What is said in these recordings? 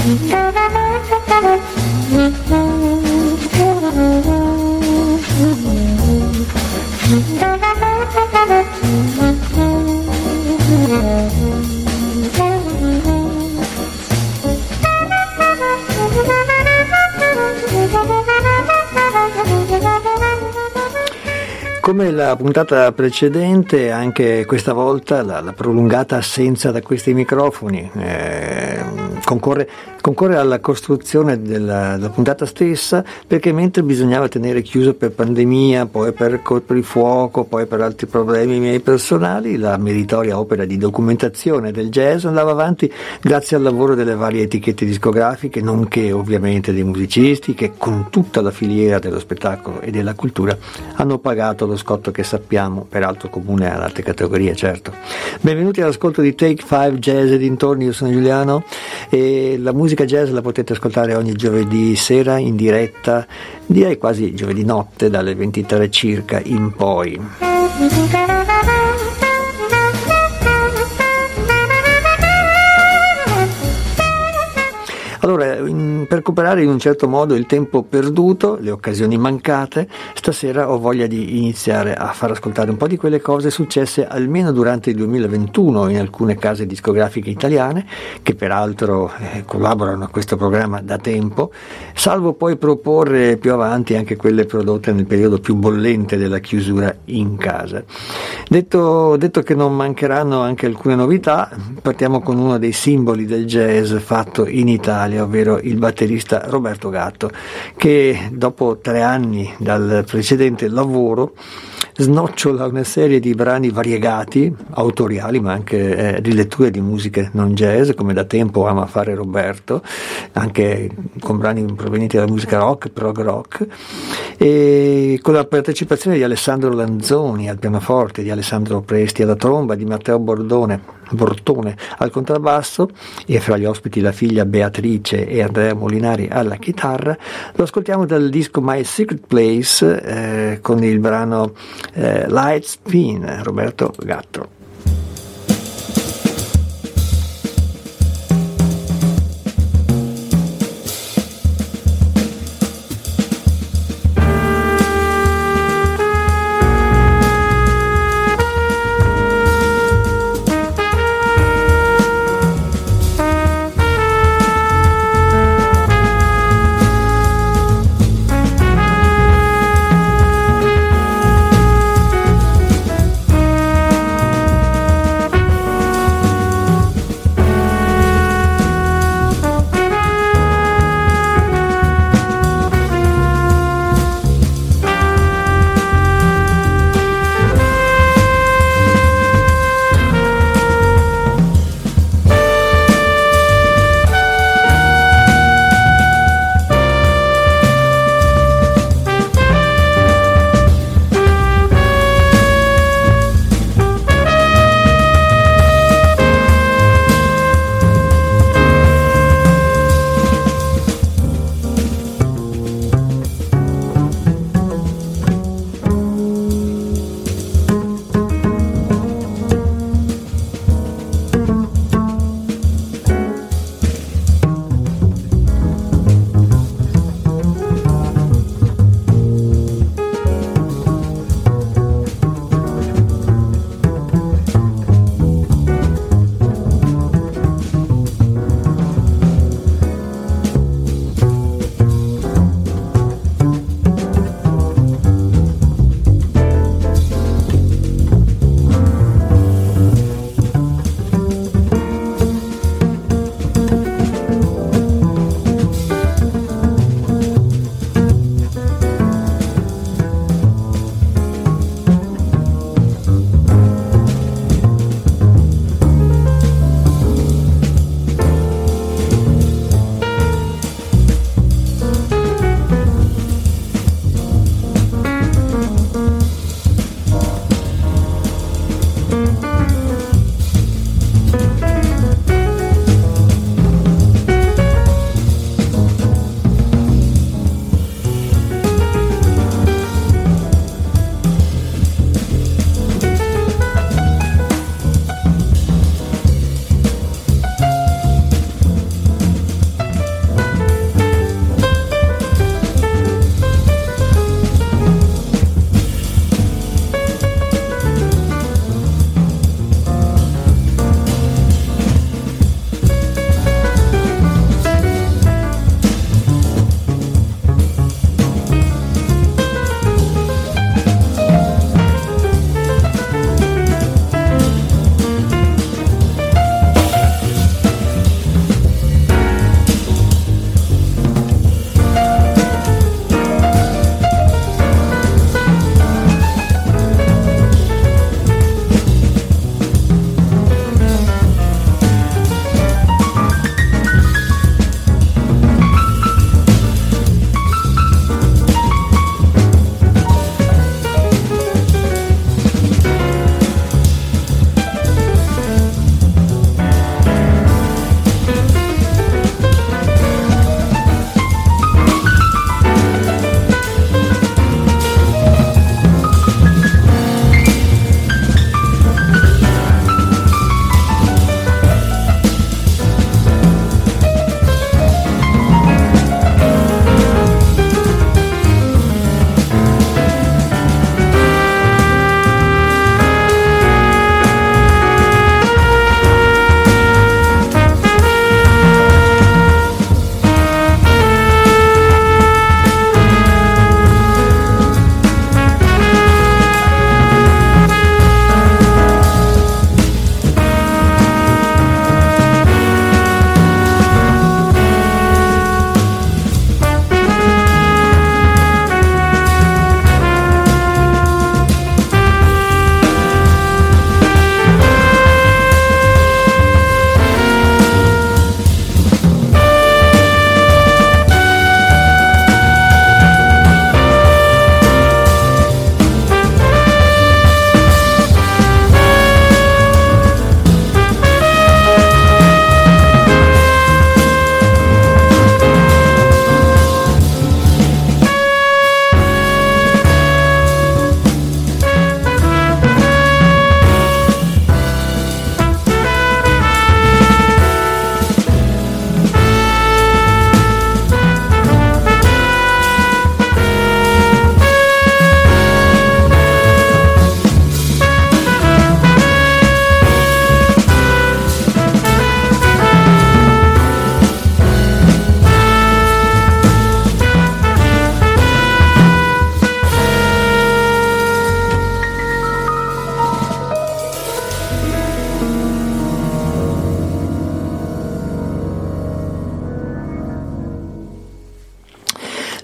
Come la puntata precedente, anche questa volta la prolungata assenza da questi microfoni concorre alla costruzione della puntata stessa, perché mentre bisognava tenere chiuso per pandemia, poi per coprifuoco, poi per altri problemi miei personali, la meritoria opera di documentazione del jazz andava avanti grazie al lavoro delle varie etichette discografiche, nonché ovviamente dei musicisti che con tutta la filiera dello spettacolo e della cultura hanno pagato lo scotto che sappiamo, peraltro comune ad altre categorie, certo. Benvenuti all'ascolto di Take 5 Jazz e dintorni, io sono Giuliano e la musica jazz la potete ascoltare ogni giovedì sera in diretta, direi quasi giovedì notte dalle 23 circa in poi. Allora, per recuperare in un certo modo il tempo perduto, le occasioni mancate, stasera ho voglia di iniziare a far ascoltare un po' di quelle cose successe almeno durante il 2021 in alcune case discografiche italiane, che peraltro collaborano a questo programma da tempo, salvo poi proporre più avanti anche quelle prodotte nel periodo più bollente della chiusura in casa. Detto che non mancheranno anche alcune novità, partiamo con uno dei simboli del jazz fatto in Italia, ovvero il batterista Roberto Gatto, che dopo 3 anni dal precedente lavoro snocciola una serie di brani variegati, autoriali ma anche riletture di musiche non jazz, come da tempo ama fare Roberto, anche con brani provenienti dalla musica rock, prog rock, e con la partecipazione di Alessandro Lanzoni al pianoforte, di Alessandro Presti alla tromba, di Matteo Bortone al contrabbasso e fra gli ospiti la figlia Beatrice e Andrea Molinari alla chitarra. Lo ascoltiamo dal disco My Secret Place con il brano Light Spin, Roberto Gatto.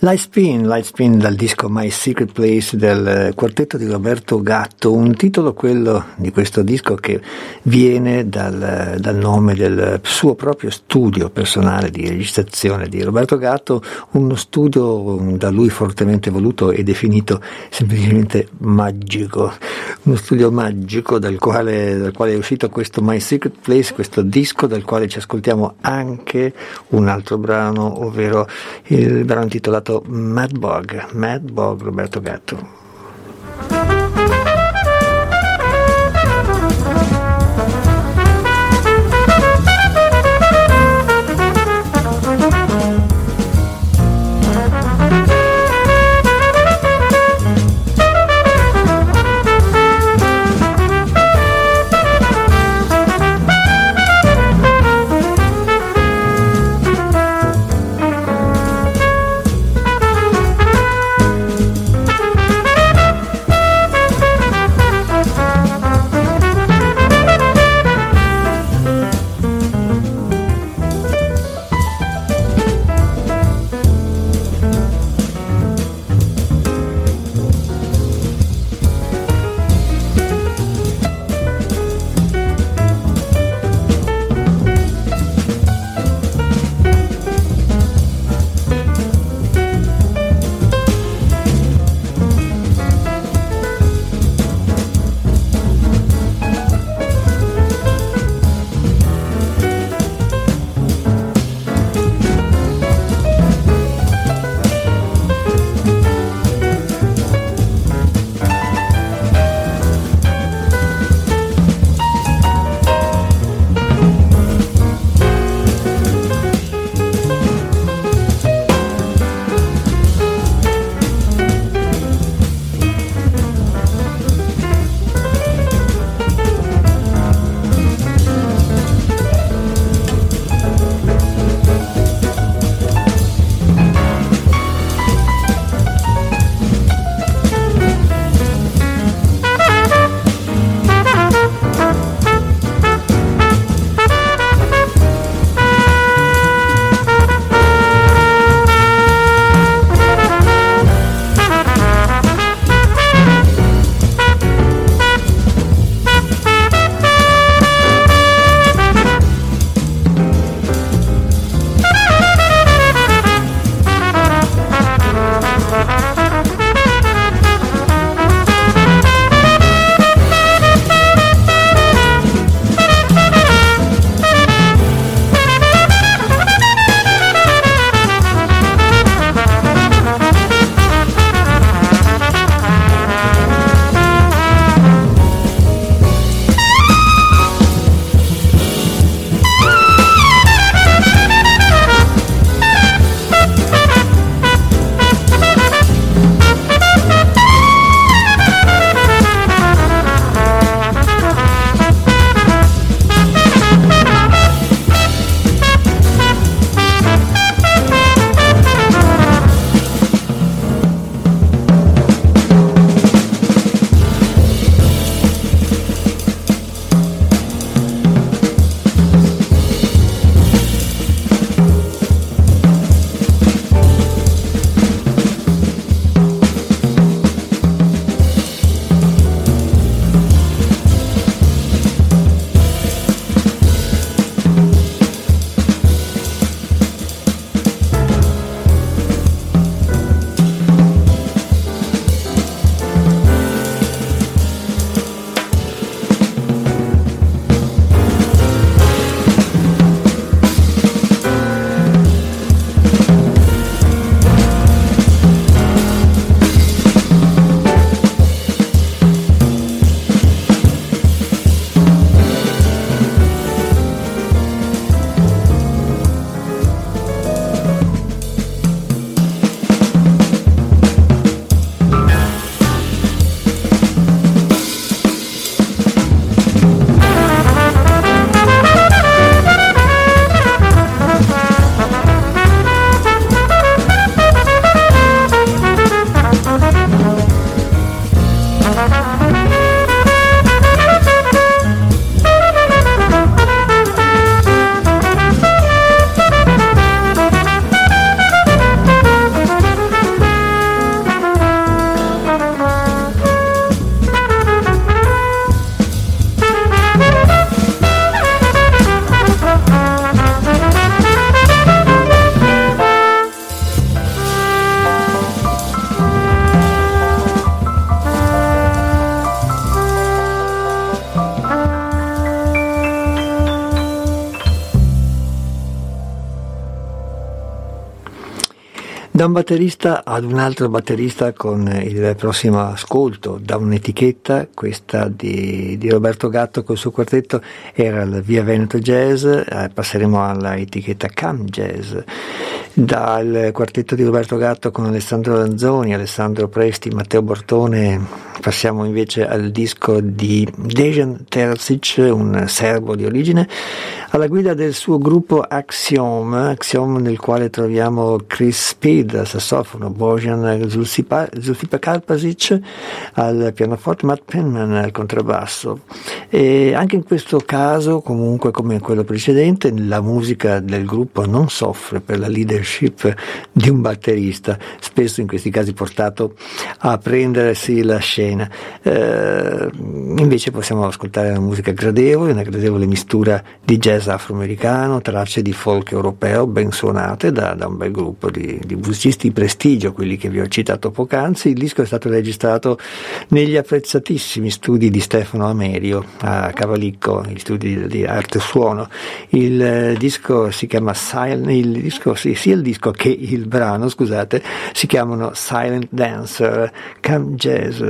Lightspin dal disco My Secret Place del quartetto di Roberto Gatto, un titolo, quello di questo disco, che viene dal nome del suo proprio studio personale di registrazione di Roberto Gatto, uno studio da lui fortemente voluto e definito semplicemente magico, uno studio magico dal quale è uscito questo My Secret Place, questo disco dal quale ci ascoltiamo anche un altro brano, ovvero il brano intitolato Mad Bog, Roberto Gatto. Da un batterista ad un altro batterista con il prossimo ascolto, da un'etichetta, questa di Roberto Gatto col suo quartetto era il Via Veneto Jazz, passeremo alla etichetta Cam Jazz. Dal quartetto di Roberto Gatto con Alessandro Lanzoni, Alessandro Presti, Matteo Bortone passiamo invece al disco di Dejan Terzic, un serbo di origine, alla guida del suo gruppo Axiom nel quale troviamo Chris Speed al sassofono, Bojan Zulfikarpašić al pianoforte, Matt Penman al contrabbasso. E anche in questo caso, comunque come quello precedente, la musica del gruppo non soffre per la leadership di un batterista, spesso in questi casi portato a prendersi la scena. Invece possiamo ascoltare una musica gradevole, una gradevole mistura di jazz afroamericano, tracce di folk europeo ben suonate da un bel gruppo di musicisti di prestigio, quelli che vi ho citato poc'anzi. Il disco è stato registrato negli apprezzatissimi studi di Stefano Amerio a Cavalicco, gli studi di arte e suono. Il disco si chiama sia il disco che il brano, scusate, si chiamano Silent Dancer, Cam Jazz.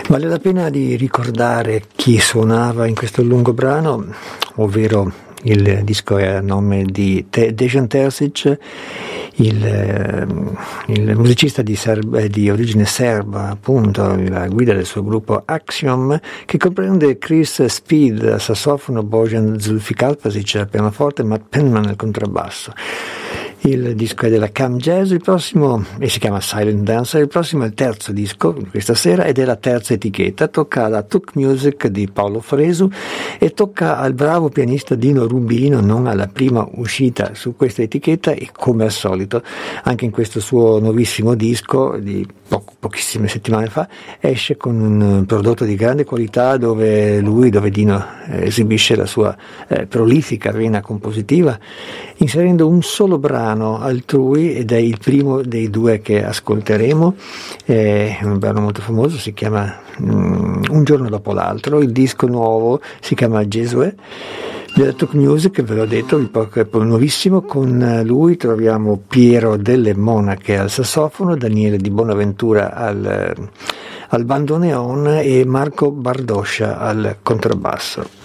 Vale la pena di ricordare chi suonava in questo lungo brano, ovvero il disco è a nome di Dejan Terzic, il musicista di origine serba, appunto, la guida del suo gruppo Axiom, che comprende Chris Speed al sassofono, Bojan Zulfikarpašić al pianoforte e Matt Penman al contrabbasso. Il disco è della Cam Jazz, il prossimo, e si chiama Silent Dancer, il prossimo è il terzo disco di questa sera ed è la terza etichetta, tocca alla Tuk Music di Paolo Fresu e tocca al bravo pianista Dino Rubino, non alla prima uscita su questa etichetta, e come al solito anche in questo suo nuovissimo disco di pochissime settimane fa esce con un prodotto di grande qualità dove Dino esibisce la sua prolifica vena compositiva, inserendo un solo brano altrui, ed è il primo dei due che ascolteremo. È un brano molto famoso, si chiama Un giorno dopo l'altro. Il disco nuovo si chiama Gesue della Tuk Music, ve l'ho detto, è nuovissimo. Con lui troviamo Piero Delle Monache al sassofono, Daniele Di Bonaventura al bandoneon e Marco Bardoscia al contrabbasso.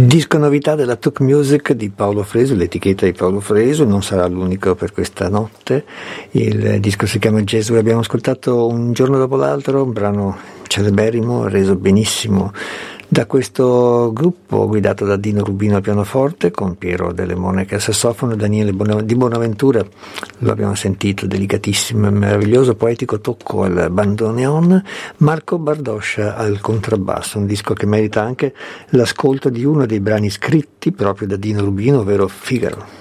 Disco novità della Talk Music di Paolo Fresu, l'etichetta di Paolo Fresu, non sarà l'unico per questa notte. Il disco si chiama Jazz. Abbiamo ascoltato Un giorno dopo l'altro, un brano celeberrimo, reso benissimo da questo gruppo guidato da Dino Rubino al pianoforte, con Piero Delle Monache al sassofono e Daniele Di Bonaventura, lo abbiamo sentito, delicatissimo e meraviglioso, poetico tocco al bandoneon, Marco Bardoscia al contrabbasso, un disco che merita anche l'ascolto di uno dei brani scritti proprio da Dino Rubino, ovvero Figaro.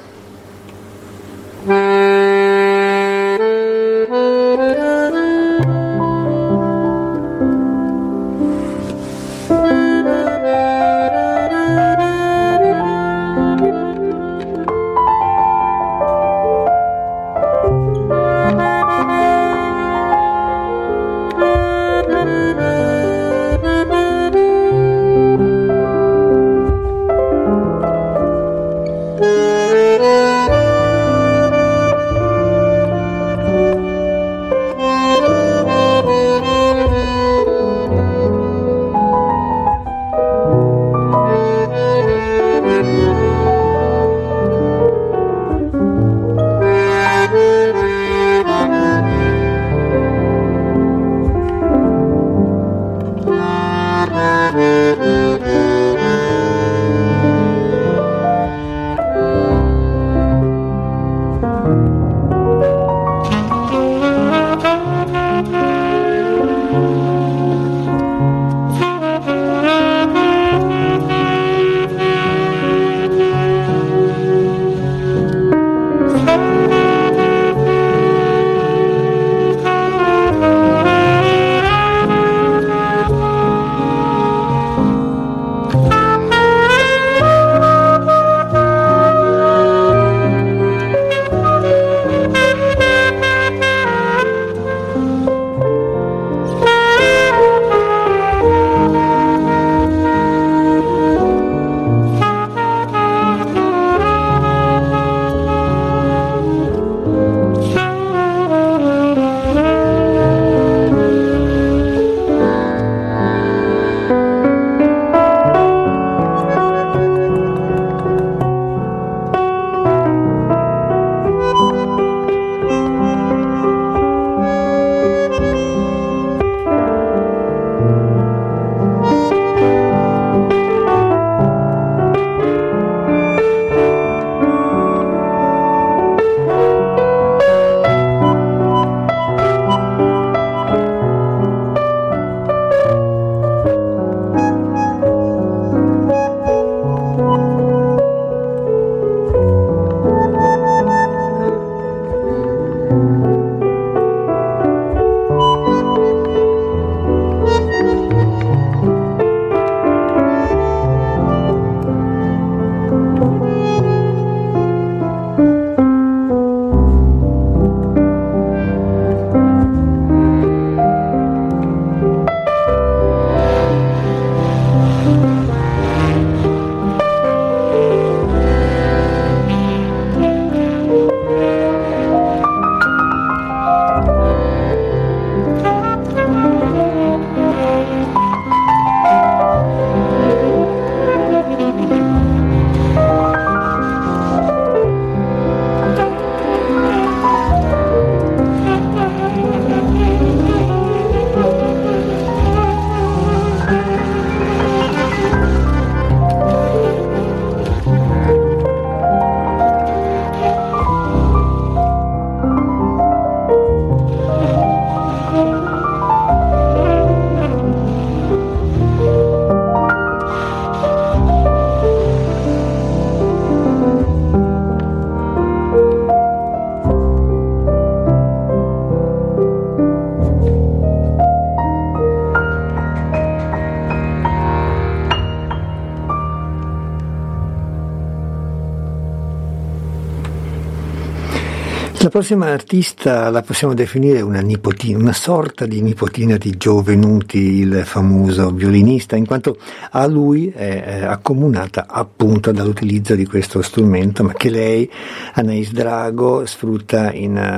La prossima artista la possiamo definire una nipotina, una sorta di nipotina di Gio Venuti, il famoso violinista, in quanto a lui è accomunata appunto dall'utilizzo di questo strumento, ma che lei, Anais Drago, sfrutta in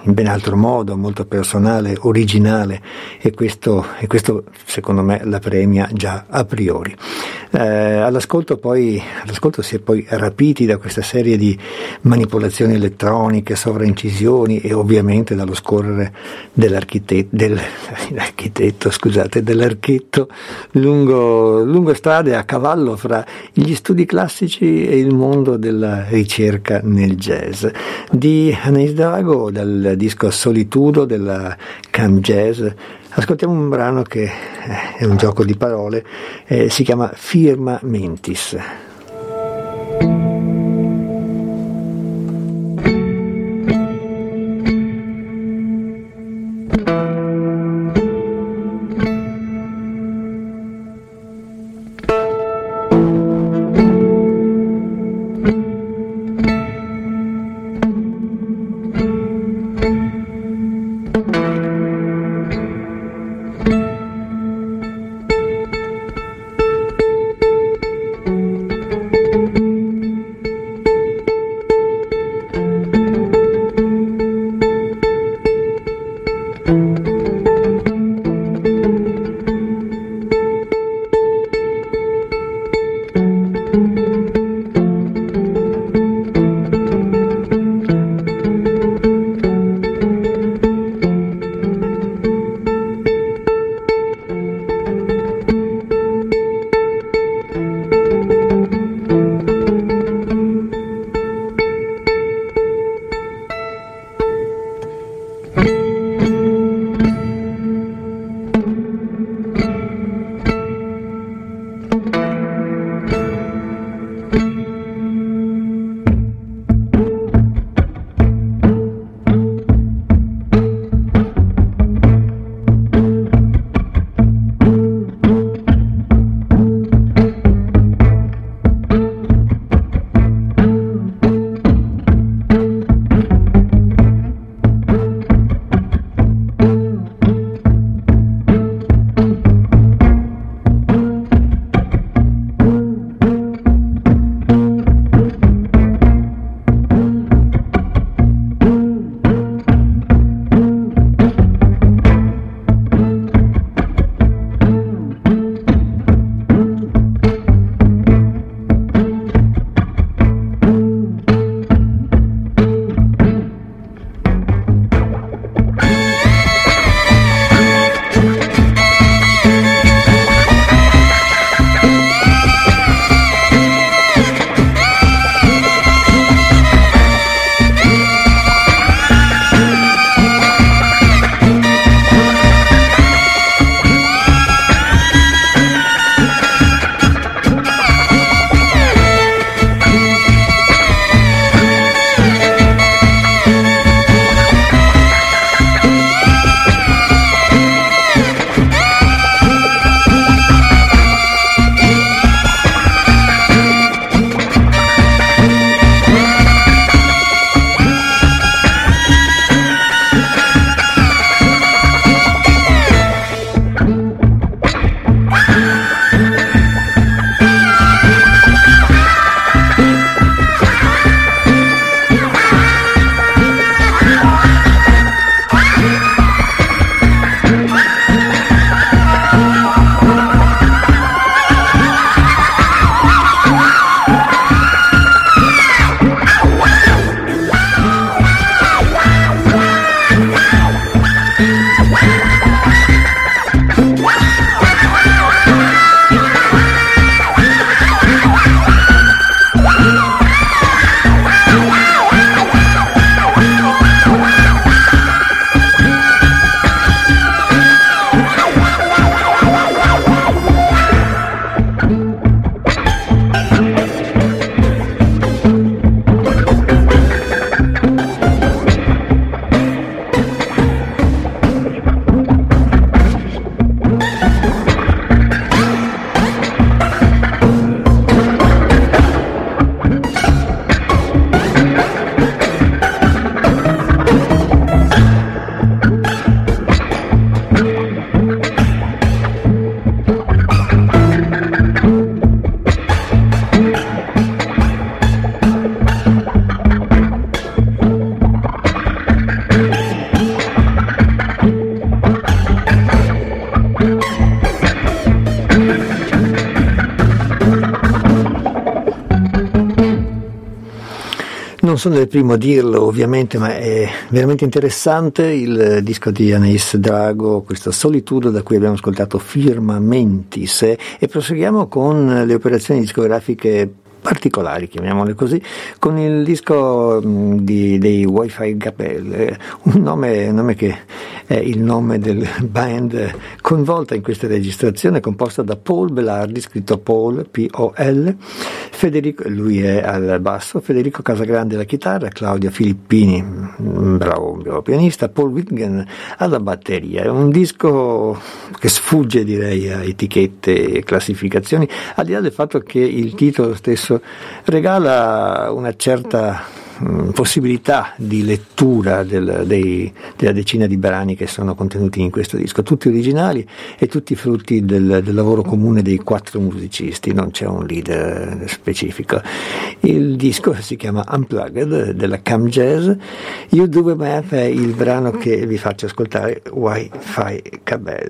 in ben altro modo, molto personale, originale, e questo secondo me la premia già a priori. All'ascolto si è poi rapiti da questa serie di manipolazioni elettroniche, sovraincisioni e ovviamente dallo scorrere dell'archetto lungo strade a cavallo fra gli studi classici e il mondo della ricerca nel jazz. Di Anaïs Drago, dal disco Solitudo della Cam Jazz, ascoltiamo un brano che è un gioco di parole, si chiama Firma Mentis. Non sono il primo a dirlo ovviamente, ma è veramente interessante il disco di Anaïs Drago, questa Solitudo, da cui abbiamo ascoltato Firmamentis, e proseguiamo con le operazioni discografiche particolari, chiamiamole così, con il disco dei Wi-Fi Gabel, un nome che è il nome del band coinvolta in questa registrazione, composta da Paul Belardi, scritto Paul, P-O-L, Federico, lui è al basso, Federico Casagrande alla chitarra, Claudia Filippini, bravo pianista, Paul Whitgen alla batteria. È un disco che sfugge, direi, a etichette e classificazioni, al di là del fatto che il titolo stesso regala una certa possibilità di lettura della decina di brani che sono contenuti in questo disco, tutti originali e tutti frutti del lavoro comune dei 4 musicisti, non c'è un leader specifico. Il disco si chiama Unplugged della Cam Jazz. You Do The Math è il brano che vi faccio ascoltare, Wi-Fi Gabel.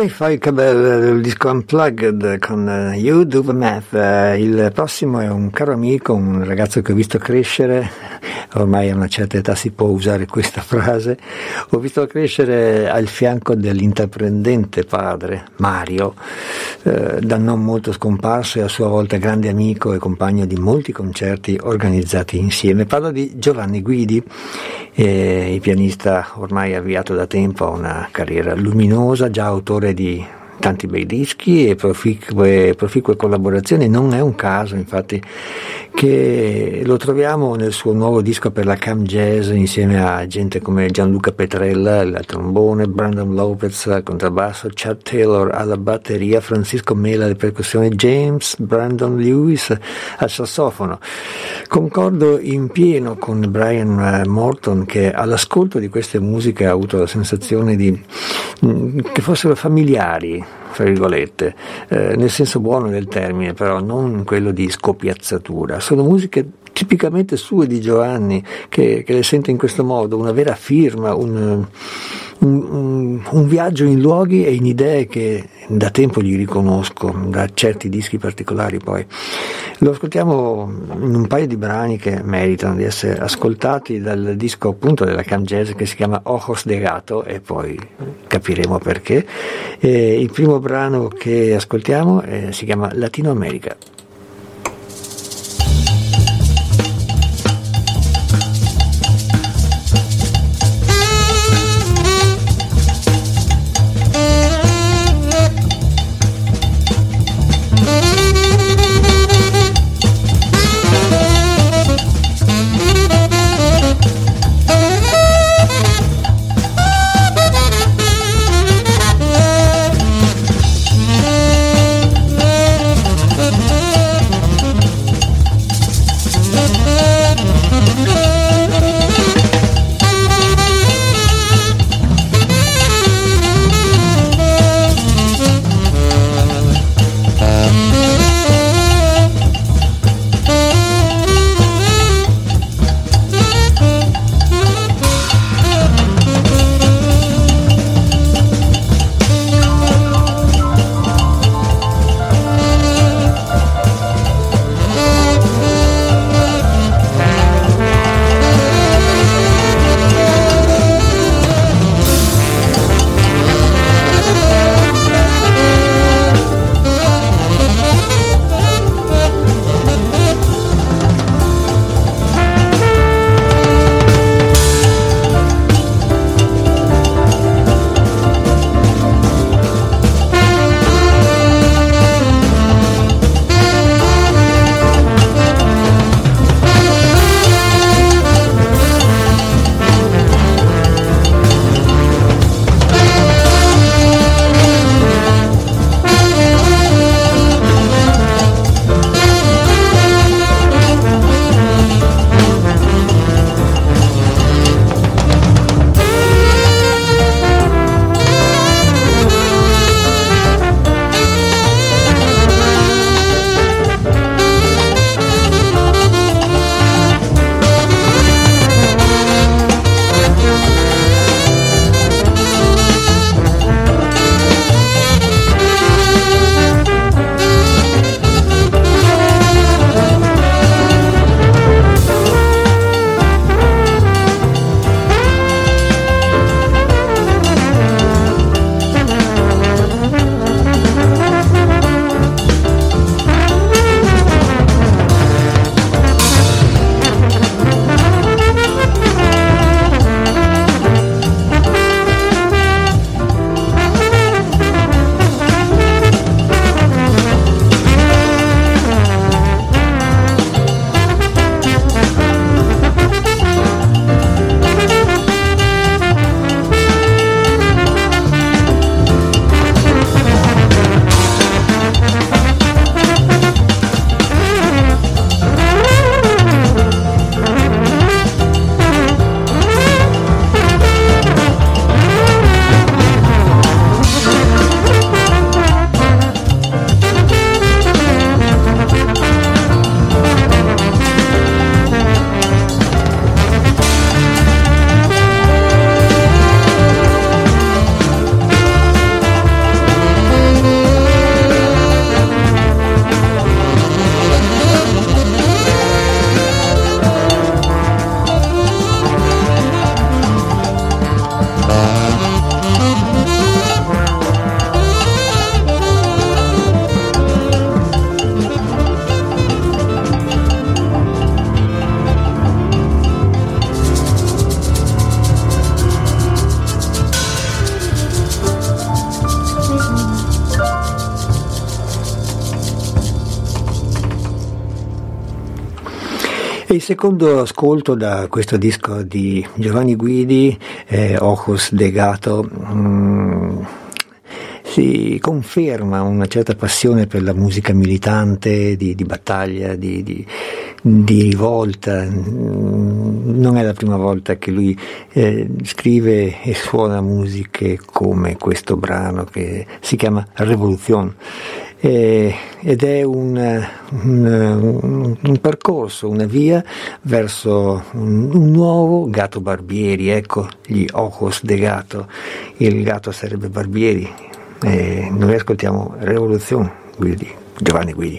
Sci-Fi Cabell, il disco Unplugged con You Do The Math. Il prossimo è un caro amico, un ragazzo che ho visto crescere, ormai a una certa età si può usare questa frase, ho visto crescere al fianco dell'intraprendente padre Mario, da non molto scomparso e a sua volta grande amico e compagno di molti concerti organizzati insieme. Parlo di Giovanni Guidi, il pianista ormai avviato da tempo a una carriera luminosa, già autore di tanti bei dischi e proficue collaborazioni. Non è un caso infatti che lo troviamo nel suo nuovo disco per la Cam Jazz insieme a gente come Gianluca Petrella al trombone, Brandon Lopez al contrabbasso, Chad Taylor alla batteria, Francisco Mela alle percussioni, James Brandon Lewis al sassofono. Concordo in pieno con Brian Morton, che all'ascolto di queste musiche ha avuto la sensazione che fossero familiari, fra virgolette, nel senso buono del termine, però non quello di scopiazzatura. Sono musiche tipicamente sue di Giovanni, che le sente in questo modo, una vera firma, un viaggio in luoghi e in idee che da tempo gli riconosco, da certi dischi particolari. Poi lo ascoltiamo in un paio di brani che meritano di essere ascoltati dal disco appunto della Cam Jazz, che si chiama Ojos de Gato, e poi capiremo perché. Il primo brano che ascoltiamo si chiama Latino America. Mm-hmm. E il secondo ascolto da questo disco di Giovanni Guidi, Ojos de Gato, si conferma una certa passione per la musica militante, di battaglia, di rivolta. Non è la prima volta che lui scrive e suona musiche come questo brano che si chiama Revolution. Ed è un percorso, una via verso un nuovo Gato Barbieri. Ecco gli Ojos de Gato, il gatto sarebbe Barbieri. Noi ascoltiamo Revolution di Giovanni Guidi.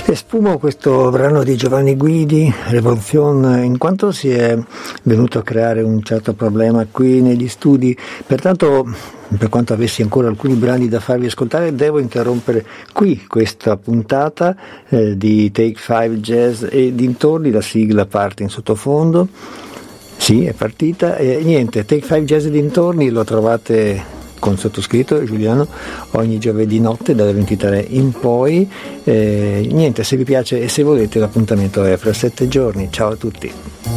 Espumo questo brano di Giovanni Guidi, Revolution, in quanto si è venuto a creare un certo problema qui negli studi, pertanto per quanto avessi ancora alcuni brani da farvi ascoltare devo interrompere qui questa puntata di Take 5 Jazz e dintorni. La sigla parte in sottofondo, sì, è partita, e niente, Take 5 Jazz e dintorni lo trovate con sottoscritto Giuliano ogni giovedì notte dalle 23 in poi. Niente, se vi piace e se volete l'appuntamento è fra 7 giorni. Ciao a tutti.